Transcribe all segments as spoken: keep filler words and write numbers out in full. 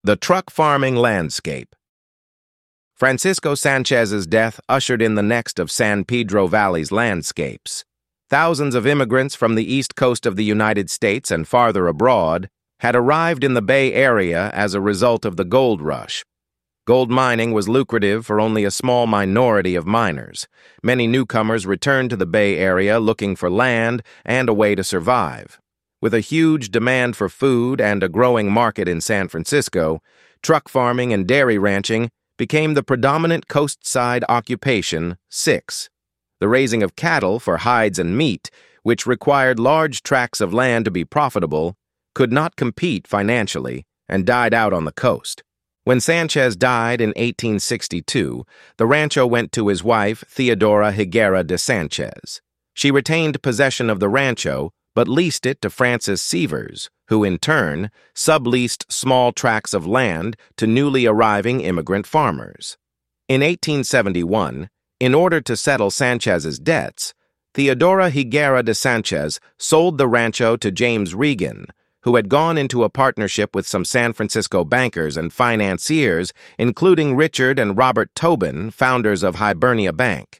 The Truck Farming Landscape. Francisco Sanchez's death ushered in the next of San Pedro Valley's landscapes. Thousands of immigrants from the east coast of the United States and farther abroad had arrived in the Bay Area as a result of the gold rush. Gold mining was lucrative for only a small minority of miners. Many newcomers returned to the Bay Area looking for land and a way to survive. With a huge demand for food and a growing market in San Francisco, truck farming and dairy ranching became the predominant coastside occupation. Six. The raising of cattle for hides and meat, which required large tracts of land to be profitable, could not compete financially and died out on the coast. When Sanchez died in eighteen sixty-two, the rancho went to his wife, Theodora Higuera de Sanchez. She retained possession of the rancho, but leased it to Francis Sievers, who in turn subleased small tracts of land to newly arriving immigrant farmers. In eighteen seventy-one, in order to settle Sanchez's debts, Theodora Higuera de Sanchez sold the rancho to James Regan, who had gone into a partnership with some San Francisco bankers and financiers, including Richard and Robert Tobin, founders of Hibernia Bank.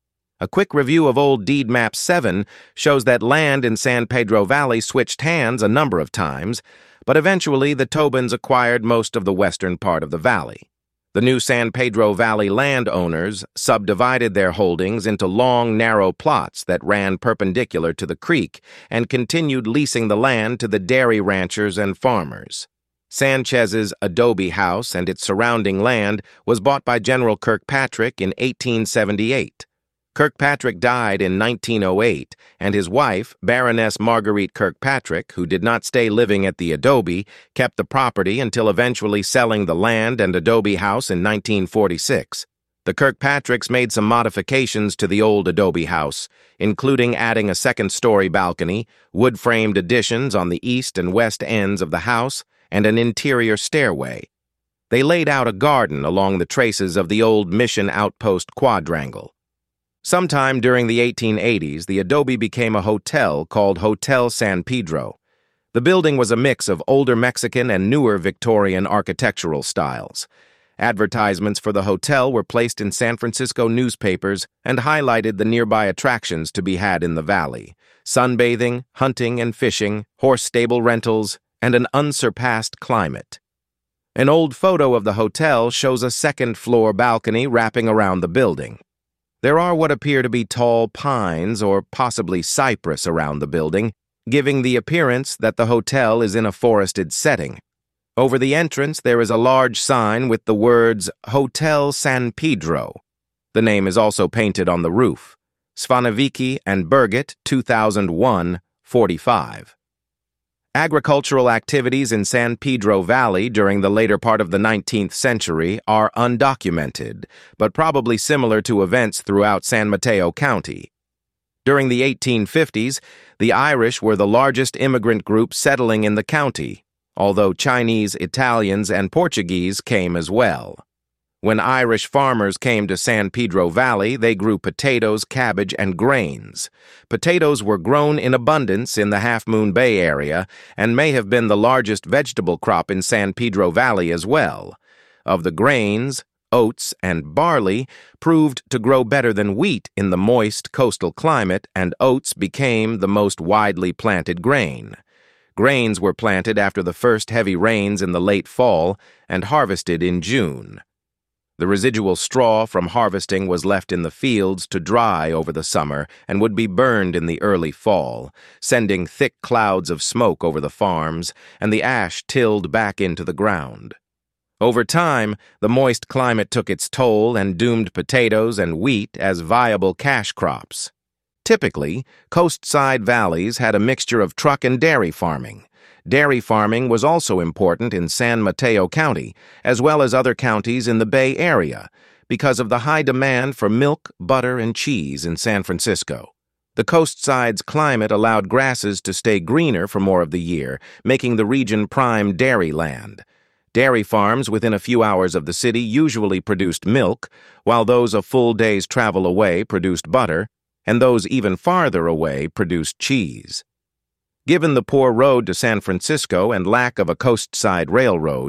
A quick review of Old Deed Map seven shows that land in San Pedro Valley switched hands a number of times, but eventually the Tobins acquired most of the western part of the valley. The new San Pedro Valley landowners subdivided their holdings into long, narrow plots that ran perpendicular to the creek and continued leasing the land to the dairy ranchers and farmers. Sanchez's adobe house and its surrounding land was bought by General Kirkpatrick in eighteen seventy-eight. Kirkpatrick died in nineteen oh eight, and his wife, Baroness Marguerite Kirkpatrick, who did not stay living at the adobe, kept the property until eventually selling the land and adobe house in nineteen forty-six. The Kirkpatricks made some modifications to the old adobe house, including adding a second-story balcony, wood-framed additions on the east and west ends of the house, and an interior stairway. They laid out a garden along the traces of the old Mission Outpost quadrangle. Sometime during the eighteen eighties, the adobe became a hotel called Hotel San Pedro. The building was a mix of older Mexican and newer Victorian architectural styles. Advertisements for the hotel were placed in San Francisco newspapers and highlighted the nearby attractions to be had in the valley: sunbathing, hunting and fishing, horse stable rentals, and an unsurpassed climate. An old photo of the hotel shows a second-floor balcony wrapping around the building. There are what appear to be tall pines or possibly cypress around the building, giving the appearance that the hotel is in a forested setting. Over the entrance, there is a large sign with the words Hotel San Pedro. The name is also painted on the roof. Svanaviki and Birgit, two thousand one, forty-five. Agricultural activities in San Pedro Valley during the later part of the nineteenth century are undocumented, but probably similar to events throughout San Mateo County. During the eighteen fifties, the Irish were the largest immigrant group settling in the county, although Chinese, Italians, and Portuguese came as well. When Irish farmers came to San Pedro Valley, they grew potatoes, cabbage, and grains. Potatoes were grown in abundance in the Half Moon Bay area and may have been the largest vegetable crop in San Pedro Valley as well. Of the grains, oats and barley proved to grow better than wheat in the moist coastal climate, and oats became the most widely planted grain. Grains were planted after the first heavy rains in the late fall and harvested in June. The residual straw from harvesting was left in the fields to dry over the summer and would be burned in the early fall, sending thick clouds of smoke over the farms, and the ash tilled back into the ground. Over time, the moist climate took its toll and doomed potatoes and wheat as viable cash crops. Typically, coastside valleys had a mixture of truck and dairy farming. Dairy farming was also important in San Mateo County, as well as other counties in the Bay Area, because of the high demand for milk, butter, and cheese in San Francisco. The coastside's climate allowed grasses to stay greener for more of the year, making the region prime dairy land. Dairy farms within a few hours of the city usually produced milk, while those a full day's travel away produced butter, and those even farther away produced cheese. Given the poor road to San Francisco and lack of a coastside railroad,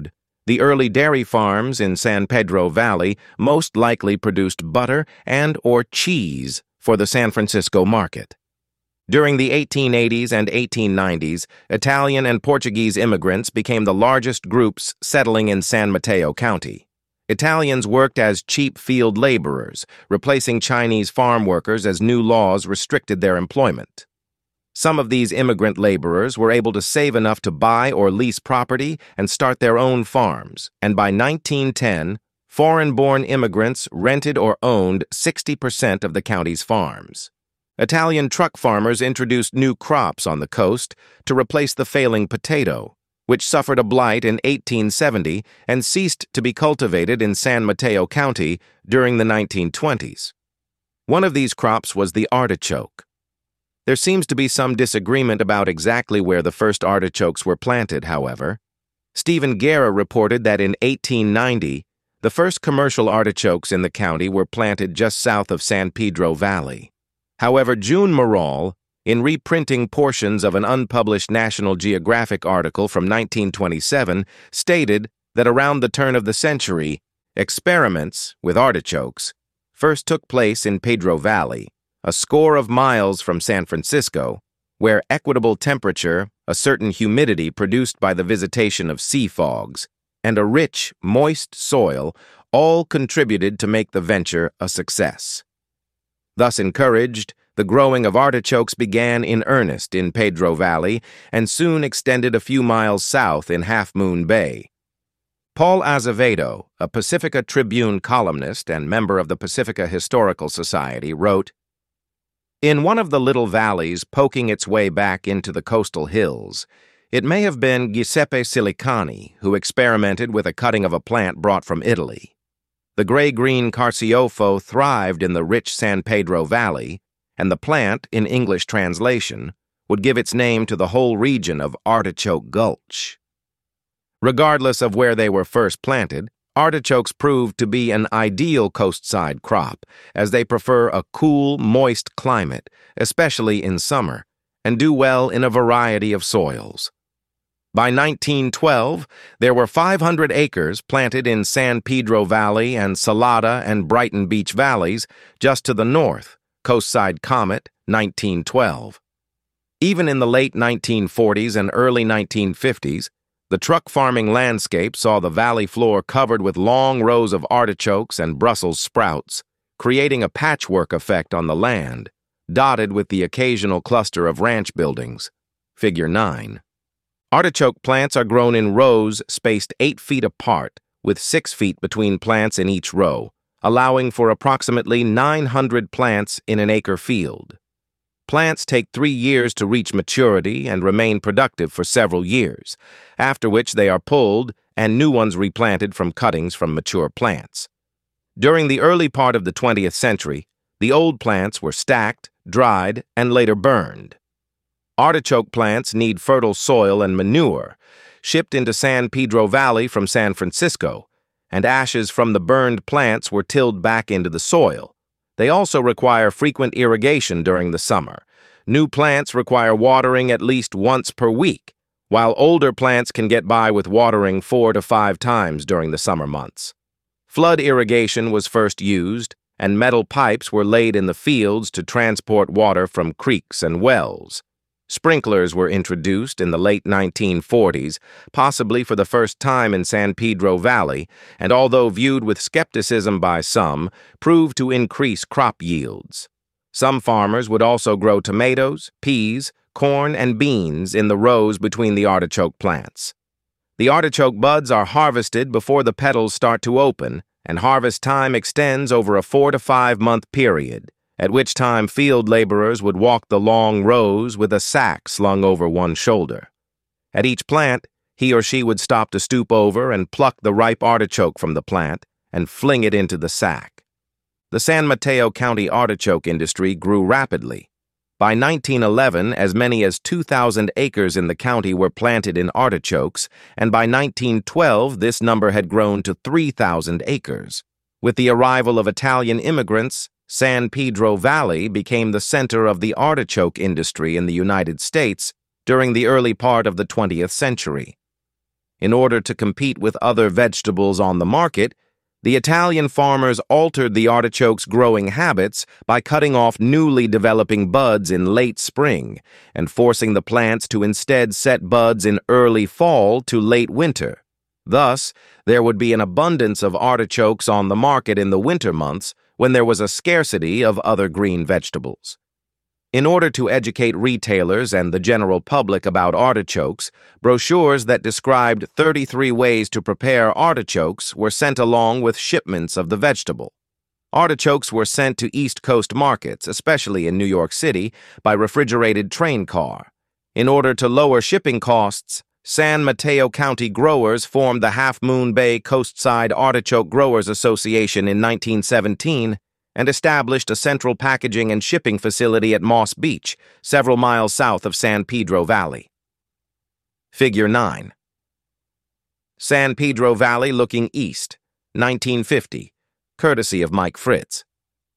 The early dairy farms in San Pedro Valley most likely produced butter and or cheese for the San Francisco market. During the eighteen eighties and eighteen nineties, Italian and Portuguese immigrants became the largest groups settling in San Mateo County. Italians worked as cheap field laborers, replacing Chinese farm workers as new laws restricted their employment. Some of these immigrant laborers were able to save enough to buy or lease property and start their own farms, and by nineteen ten, foreign-born immigrants rented or owned sixty percent of the county's farms. Italian truck farmers introduced new crops on the coast to replace the failing potato, which suffered a blight in eighteen seventy and ceased to be cultivated in San Mateo County during the nineteen twenties. One of these crops was the artichoke. There seems to be some disagreement about exactly where the first artichokes were planted, however. Stephen Guerra reported that in eighteen ninety, the first commercial artichokes in the county were planted just south of San Pedro Valley. However, June Morrall, in reprinting portions of an unpublished National Geographic article from nineteen twenty-seven, stated that around the turn of the century, experiments with artichokes first took place in Pedro Valley, a score of miles from San Francisco, where equitable temperature, a certain humidity produced by the visitation of sea fogs, and a rich, moist soil all contributed to make the venture a success. Thus encouraged, the growing of artichokes began in earnest in Pedro Valley and soon extended a few miles south in Half Moon Bay. Paul Azevedo, a Pacifica Tribune columnist and member of the Pacifica Historical Society, wrote, "In one of the little valleys poking its way back into the coastal hills, it may have been Giuseppe Silicani who experimented with a cutting of a plant brought from Italy. The gray-green Carciofo thrived in the rich San Pedro Valley, and the plant, in English translation, would give its name to the whole region of Artichoke Gulch." Regardless of where they were first planted, artichokes proved to be an ideal coastside crop, as they prefer a cool, moist climate, especially in summer, and do well in a variety of soils. By nineteen twelve, there were five hundred acres planted in San Pedro Valley and Salada and Brighton Beach valleys just to the north, Coastside Comet, nineteen twelve. Even in the late nineteen forties and early nineteen fifties, the truck farming landscape saw the valley floor covered with long rows of artichokes and Brussels sprouts, creating a patchwork effect on the land, dotted with the occasional cluster of ranch buildings. Figure nine. Artichoke plants are grown in rows spaced eight feet apart, with six feet between plants in each row, allowing for approximately nine hundred plants in an acre field. Plants take three years to reach maturity and remain productive for several years, after which they are pulled and new ones replanted from cuttings from mature plants. During the early part of the twentieth century, the old plants were stacked, dried, and later burned. Artichoke plants need fertile soil and manure, shipped into San Pedro Valley from San Francisco, and ashes from the burned plants were tilled back into the soil. They also require frequent irrigation during the summer. New plants require watering at least once per week, while older plants can get by with watering four to five times during the summer months. Flood irrigation was first used, and metal pipes were laid in the fields to transport water from creeks and wells. Sprinklers were introduced in the late nineteen forties, possibly for the first time in San Pedro Valley, and although viewed with skepticism by some, proved to increase crop yields. Some farmers would also grow tomatoes, peas, corn, and beans in the rows between the artichoke plants. The artichoke buds are harvested before the petals start to open, and harvest time extends over a four to five month period, at which time field laborers would walk the long rows with a sack slung over one shoulder. At each plant, he or she would stop to stoop over and pluck the ripe artichoke from the plant and fling it into the sack. The San Mateo County artichoke industry grew rapidly. By nineteen eleven, as many as two thousand acres in the county were planted in artichokes, and by nineteen twelve, this number had grown to three thousand acres. With the arrival of Italian immigrants, San Pedro Valley became the center of the artichoke industry in the United States during the early part of the twentieth century. In order to compete with other vegetables on the market, the Italian farmers altered the artichoke's growing habits by cutting off newly developing buds in late spring and forcing the plants to instead set buds in early fall to late winter. Thus, there would be an abundance of artichokes on the market in the winter months when there was a scarcity of other green vegetables. In order to educate retailers and the general public about artichokes, brochures that described thirty-three ways to prepare artichokes were sent along with shipments of the vegetable. Artichokes were sent to East Coast markets, especially in New York City, by refrigerated train car. In order to lower shipping costs, San Mateo County growers formed the Half Moon Bay Coastside Artichoke Growers Association in nineteen seventeen and established a central packaging and shipping facility at Moss Beach, several miles south of San Pedro Valley. Figure nine. San Pedro Valley looking east, nineteen fifty, courtesy of Mike Fritz.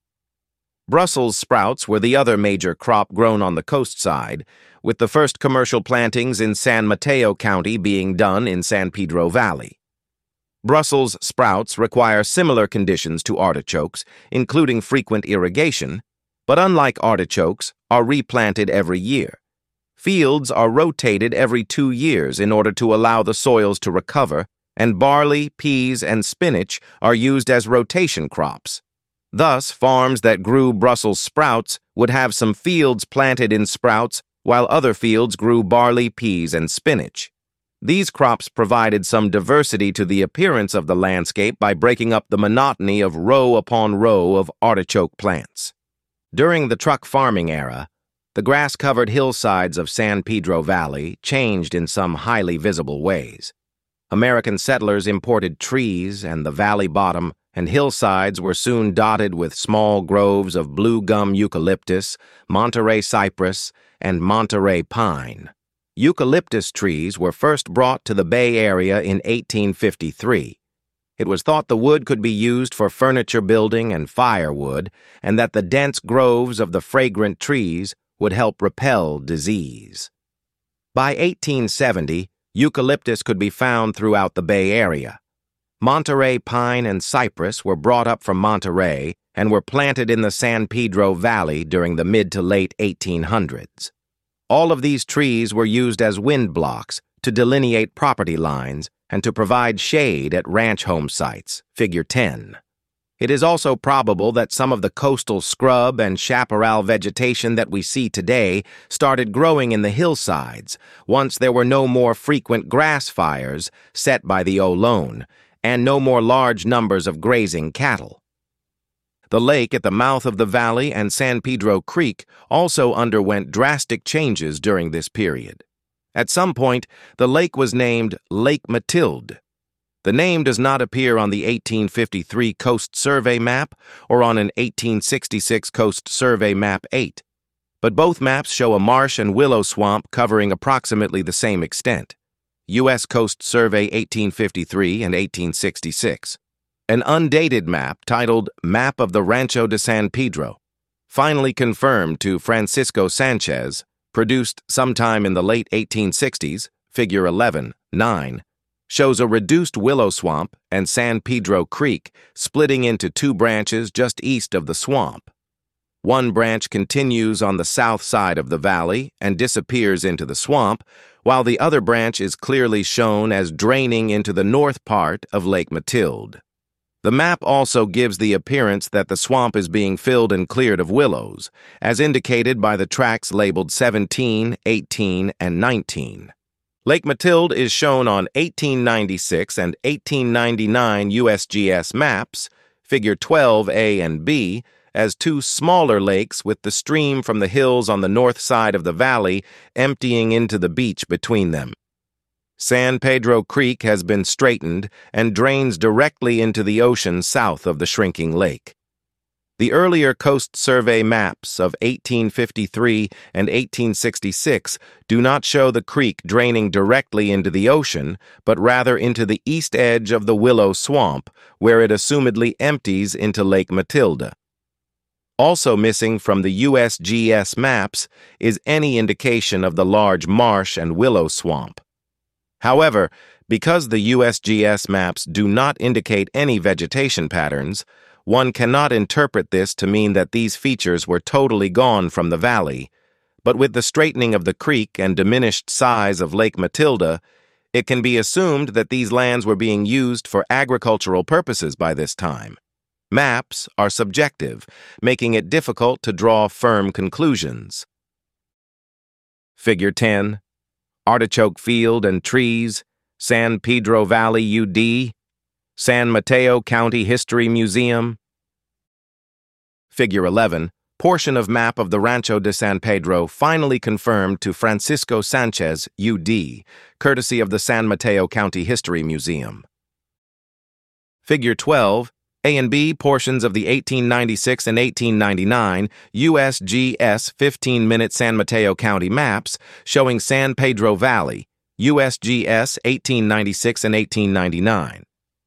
Brussels sprouts were the other major crop grown on the coast side, with the first commercial plantings in San Mateo County being done in San Pedro Valley. Brussels sprouts require similar conditions to artichokes, including frequent irrigation, but unlike artichokes, are replanted every year. Fields are rotated every two years in order to allow the soils to recover, and barley, peas, and spinach are used as rotation crops. Thus, farms that grew Brussels sprouts would have some fields planted in sprouts while other fields grew barley, peas, and spinach. These crops provided some diversity to the appearance of the landscape by breaking up the monotony of row upon row of artichoke plants. During the truck farming era, the grass-covered hillsides of San Pedro Valley changed in some highly visible ways. American settlers imported trees, and the valley bottom and hillsides were soon dotted with small groves of blue gum eucalyptus, Monterey cypress, and Monterey pine. Eucalyptus trees were first brought to the Bay Area in eighteen fifty-three. It was thought the wood could be used for furniture building and firewood, and that the dense groves of the fragrant trees would help repel disease. By eighteen seventy, eucalyptus could be found throughout the Bay Area. Monterey pine and cypress were brought up from Monterey and were planted in the San Pedro Valley during the mid to late eighteen hundreds. All of these trees were used as wind blocks to delineate property lines and to provide shade at ranch home sites, figure ten. It is also probable that some of the coastal scrub and chaparral vegetation that we see today started growing in the hillsides once there were no more frequent grass fires set by the Olone and no more large numbers of grazing cattle. The lake at the mouth of the valley and San Pedro Creek also underwent drastic changes during this period. At some point, the lake was named Lake Matilde. The name does not appear on the eighteen fifty-three Coast Survey map or on an eighteen sixty-six Coast Survey map eight, but both maps show a marsh and willow swamp covering approximately the same extent. U S Coast Survey eighteen fifty-three and eighteen sixty-six. An undated map titled Map of the Rancho de San Pedro, finally confirmed to Francisco Sanchez, produced sometime in the late eighteen sixties, figure eleven, nine, shows a reduced willow swamp and San Pedro Creek splitting into two branches just east of the swamp. One branch continues on the south side of the valley and disappears into the swamp, while the other branch is clearly shown as draining into the north part of Lake Matilde. The map also gives the appearance that the swamp is being filled and cleared of willows, as indicated by the tracks labeled seventeen, eighteen, and nineteen. Lake Matilde is shown on eighteen ninety-six and eighteen ninety-nine U S G S maps, figure twelve A and B, as two smaller lakes with the stream from the hills on the north side of the valley emptying into the beach between them. San Pedro Creek has been straightened and drains directly into the ocean south of the shrinking lake. The earlier Coast Survey maps of eighteen fifty-three and eighteen sixty-six do not show the creek draining directly into the ocean, but rather into the east edge of the Willow Swamp, where it assumedly empties into Lake Matilde. Also missing from the U S G S maps is any indication of the large marsh and willow swamp. However, Because the U S G S maps do not indicate any vegetation patterns, one cannot interpret this to mean that these features were totally gone from the valley, but with the straightening of the creek and diminished size of Lake Matilda, it can be assumed that these lands were being used for agricultural purposes by this time. Maps are subjective, making it difficult to draw firm conclusions. Figure ten. Artichoke Field and Trees, San Pedro Valley, U D, San Mateo County History Museum. Figure eleven. Portion of map of the Rancho de San Pedro finally confirmed to Francisco Sanchez, U D, courtesy of the San Mateo County History Museum. Figure twelve. A and B portions of the eighteen ninety-six and eighteen ninety-nine U S G S fifteen-minute San Mateo County maps showing San Pedro Valley, U S G S eighteen ninety-six and eighteen ninety-nine.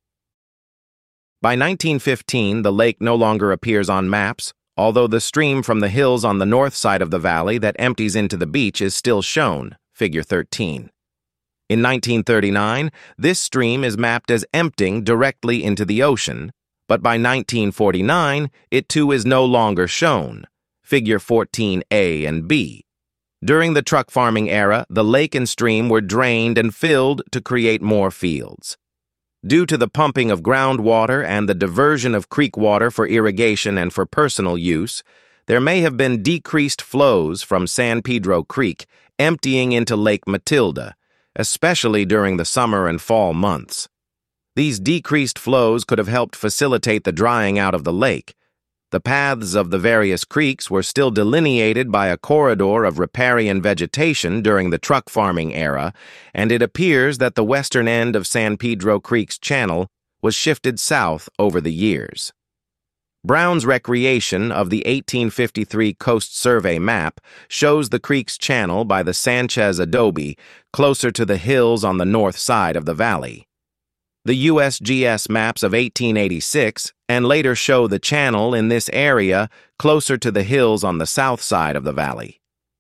By nineteen fifteen, the lake no longer appears on maps, although the stream from the hills on the north side of the valley that empties into the beach is still shown, figure thirteen. In nineteen thirty-nine, this stream is mapped as emptying directly into the ocean, but by nineteen forty-nine, it too is no longer shown, figure fourteen A and B. During the truck farming era, the lake and stream were drained and filled to create more fields. Due to the pumping of groundwater and the diversion of creek water for irrigation and for personal use, there may have been decreased flows from San Pedro Creek emptying into Lake Matilda, especially during the summer and fall months. These decreased flows could have helped facilitate the drying out of the lake. The paths of the various creeks were still delineated by a corridor of riparian vegetation during the truck farming era, and it appears that the western end of San Pedro Creek's channel was shifted south over the years. Brown's recreation of the eighteen fifty-three Coast Survey map shows the creek's channel by the Sanchez adobe closer to the hills on the north side of the valley. The U S G S maps of eighteen eighty-six and later show the channel in this area closer to the hills on the south side of the valley.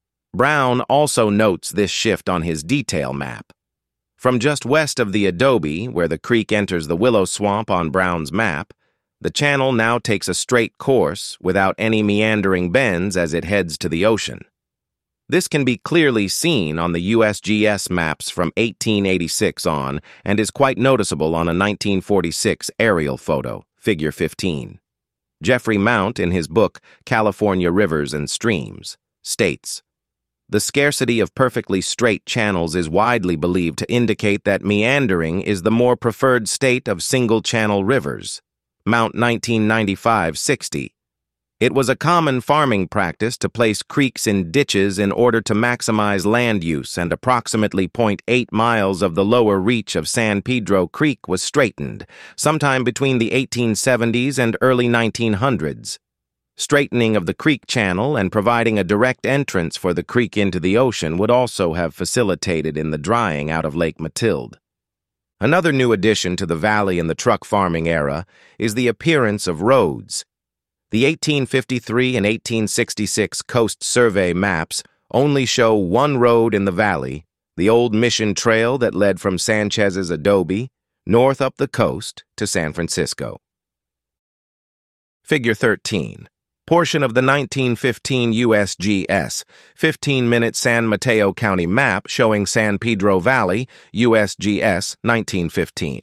Brown also notes this shift on his detail map. From just west of the adobe, where the creek enters the willow swamp on Brown's map, the channel now takes a straight course without any meandering bends as it heads to the ocean. This can be clearly seen on the U S G S maps from eighteen eighty-six on and is quite noticeable on a nineteen forty-six aerial photo, figure fifteen. Jeffrey Mount, in his book California Rivers and Streams, states, "The scarcity of perfectly straight channels is widely believed to indicate that meandering is the more preferred state of single-channel rivers." Mount nineteen ninety-five sixty. It was a common farming practice to place creeks in ditches in order to maximize land use, and approximately zero point eight miles of the lower reach of San Pedro Creek was straightened, sometime between the eighteen seventies and early nineteen hundreds. Straightening of the creek channel and providing a direct entrance for the creek into the ocean would also have facilitated in the drying out of Lake Matilda. Another new addition to the valley in the truck farming era is the appearance of roads. The eighteen fifty-three and eighteen sixty-six Coast Survey maps only show one road in the valley, the old Mission Trail that led from Sanchez's adobe, north up the coast to San Francisco. Figure thirteen. Portion of the nineteen fifteen U S G S fifteen-minute San Mateo County map showing San Pedro Valley, U S G S nineteen fifteen.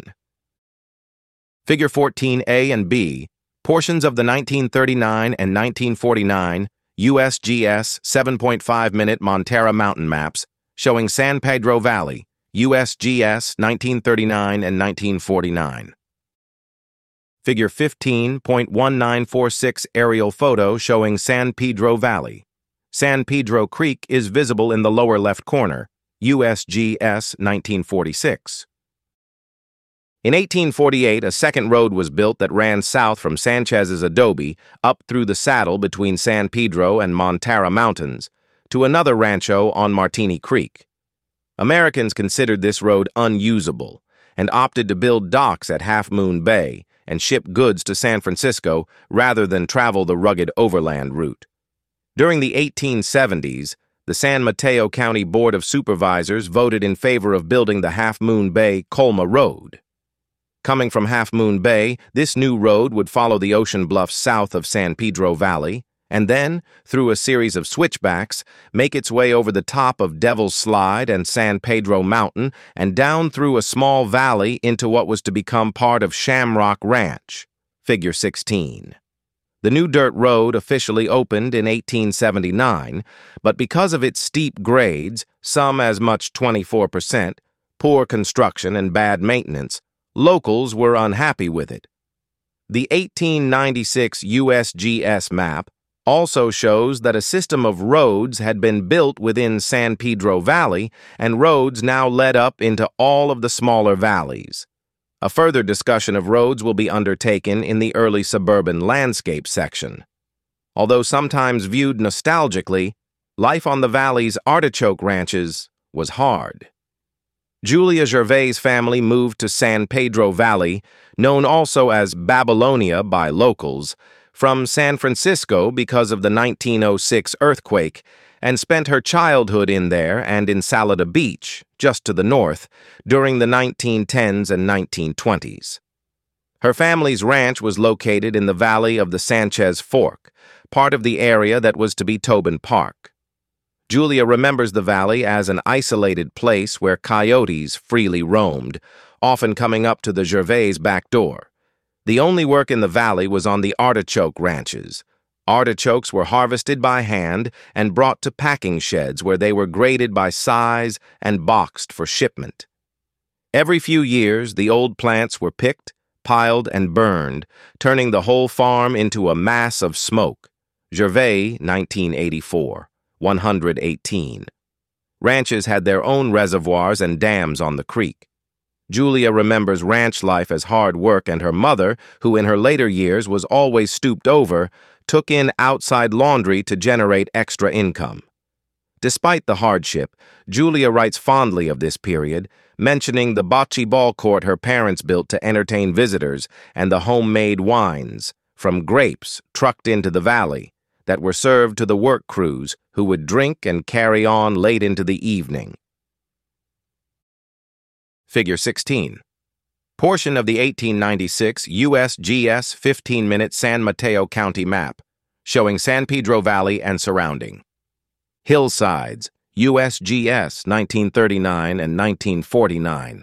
Figure fourteen A and B. Portions of the nineteen thirty-nine and nineteen forty-nine U S G S seven point five minute Montara mountain maps showing San Pedro Valley, U S G S nineteen thirty-nine and nineteen forty-nine. Figure fifteen point one nine four six aerial photo showing San Pedro Valley. San Pedro Creek is visible in the lower left corner, U S G S nineteen forty-six. In eighteen forty-eight, a second road was built that ran south from Sanchez's adobe up through the saddle between San Pedro and Montara Mountains to another rancho on Martini Creek. Americans considered this road unusable and opted to build docks at Half Moon Bay and ship goods to San Francisco rather than travel the rugged overland route. During the eighteen seventies, the San Mateo County Board of Supervisors voted in favor of building the Half Moon Bay-Colma Road. Coming from Half Moon Bay, this new road would follow the ocean bluffs south of San Pedro Valley, and then, through a series of switchbacks, make its way over the top of Devil's Slide and San Pedro Mountain and down through a small valley into what was to become part of Shamrock Ranch, Figure sixteen. The new dirt road officially opened in eighteen seventy-nine, but because of its steep grades, some as much twenty-four percent, poor construction and bad maintenance, locals were unhappy with it. The eighteen ninety-six U S G S map also shows that a system of roads had been built within San Pedro Valley, and roads now led up into all of the smaller valleys. A further discussion of roads will be undertaken in the early suburban landscape section. Although sometimes viewed nostalgically, life on the valley's artichoke ranches was hard. Julia Gervais' family moved to San Pedro Valley, known also as Babylonia by locals, from San Francisco because of the nineteen oh six earthquake, and spent her childhood in there and in Salada Beach, just to the north, during the nineteen tens and nineteen twenties. Her family's ranch was located in the valley of the Sanchez Fork, part of the area that was to be Tobin Park. Julia remembers the valley as an isolated place where coyotes freely roamed, often coming up to the Gervais back door. The only work in the valley was on the artichoke ranches. Artichokes were harvested by hand and brought to packing sheds where they were graded by size and boxed for shipment. Every few years, the old plants were picked, piled, and burned, turning the whole farm into a mass of smoke. Gervais, nineteen eighty-four, one hundred eighteen. Ranches had their own reservoirs and dams on the creek. Julia remembers ranch life as hard work, and her mother, who in her later years was always stooped over, took in outside laundry to generate extra income. Despite the hardship, Julia writes fondly of this period, mentioning the bocce ball court her parents built to entertain visitors and the homemade wines, from grapes trucked into the valley, that were served to the work crews who would drink and carry on late into the evening. Figure sixteen. Portion of the eighteen ninety-six U S G S fifteen-minute San Mateo County map, showing San Pedro Valley and surrounding. Hillsides, U S G S nineteen thirty-nine and nineteen forty-nine.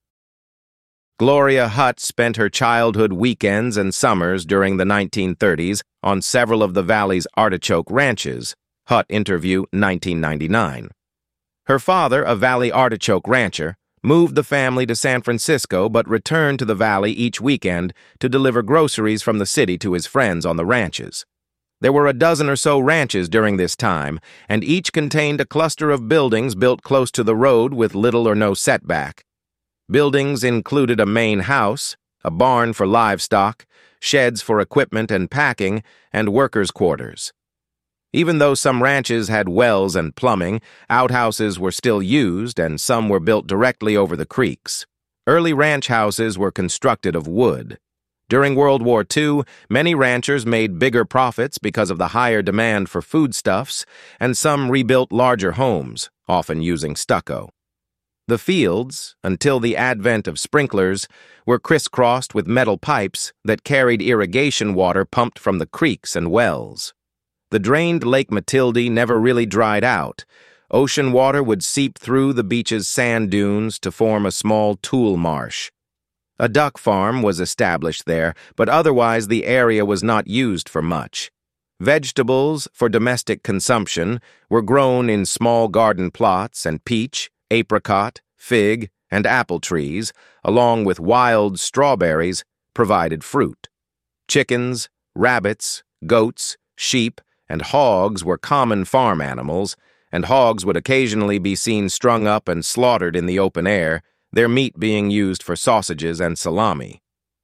Gloria Hutt spent her childhood weekends and summers during the nineteen thirties on several of the valley's artichoke ranches. Hutt interview, nineteen ninety-nine. Her father, a valley artichoke rancher, moved the family to San Francisco but returned to the valley each weekend to deliver groceries from the city to his friends on the ranches. There were a dozen or so ranches during this time, and each contained a cluster of buildings built close to the road with little or no setback. Buildings included a main house, a barn for livestock, sheds for equipment and packing, and workers' quarters. Even though some ranches had wells and plumbing, outhouses were still used and some were built directly over the creeks. Early ranch houses were constructed of wood. During World War Two, many ranchers made bigger profits because of the higher demand for foodstuffs, and some rebuilt larger homes, often using stucco. The fields, until the advent of sprinklers, were crisscrossed with metal pipes that carried irrigation water pumped from the creeks and wells. The drained Lake Matilde never really dried out. Ocean water would seep through the beach's sand dunes to form a small tool marsh. A duck farm was established there, but otherwise the area was not used for much. Vegetables for domestic consumption were grown in small garden plots, and peach, apricot, fig, and apple trees, along with wild strawberries, provided fruit. Chickens, rabbits, goats, sheep, and hogs were common farm animals, and hogs would occasionally be seen strung up and slaughtered in the open air, their meat being used for sausages and salami.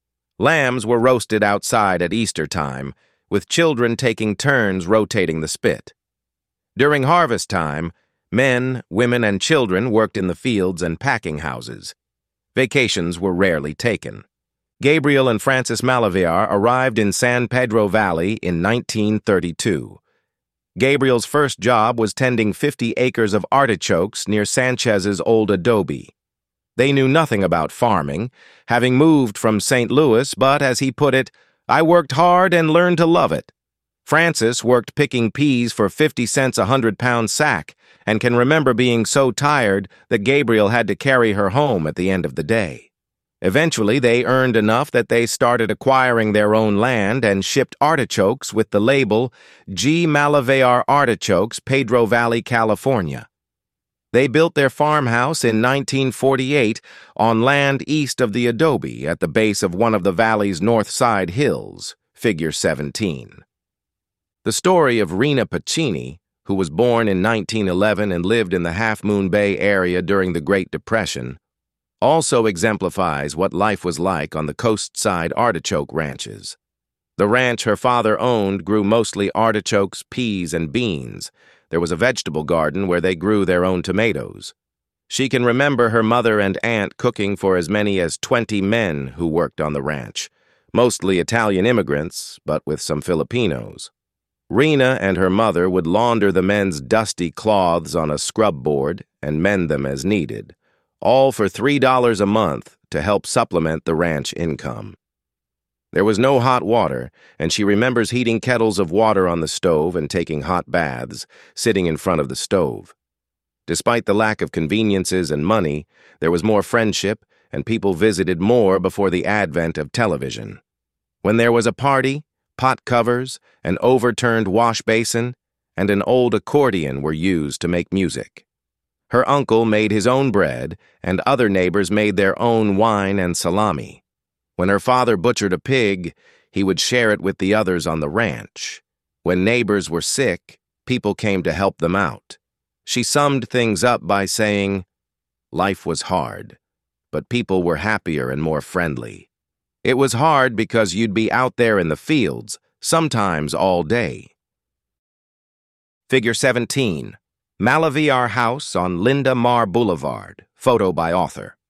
Lambs were roasted outside at Easter time, with children taking turns rotating the spit. During harvest time, men, women, and children worked in the fields and packing houses. Vacations were rarely taken. Gabriel and Frances Malaviar arrived in San Pedro Valley in nineteen thirty-two. Gabriel's first job was tending fifty acres of artichokes near Sanchez's old adobe. They knew nothing about farming, having moved from Saint Louis, but, as he put it, I worked hard and learned to love it. Francis worked picking peas for fifty cents a hundred-pound sack and can remember being so tired that Gabriel had to carry her home at the end of the day. Eventually, they earned enough that they started acquiring their own land and shipped artichokes with the label G. Malavear Artichokes, Pedro Valley, California. They built their farmhouse in nineteen forty-eight on land east of the adobe at the base of one of the valley's north side hills, figure seventeen. The story of Rena Pacini, who was born in nineteen eleven and lived in the Half Moon Bay area during the Great Depression, also exemplifies what life was like on the coast-side artichoke ranches. The ranch her father owned grew mostly artichokes, peas, and beans. There was a vegetable garden where they grew their own tomatoes. She can remember her mother and aunt cooking for as many as twenty men who worked on the ranch, mostly Italian immigrants, but with some Filipinos. Rena and her mother would launder the men's dusty cloths on a scrub board and mend them as needed, all for three dollars a month to help supplement the ranch income. There was no hot water, and she remembers heating kettles of water on the stove and taking hot baths, sitting in front of the stove. Despite the lack of conveniences and money, there was more friendship, and people visited more before the advent of television. When there was a party, pot covers, an overturned wash basin, and an old accordion were used to make music. Her uncle made his own bread, and other neighbors made their own wine and salami. When her father butchered a pig, he would share it with the others on the ranch. When neighbors were sick, people came to help them out. She summed things up by saying, "Life was hard, but people were happier and more friendly. It was hard because you'd be out there in the fields, sometimes all day." Figure seventeen. Malavear House on Linda Mar Boulevard, photo by author.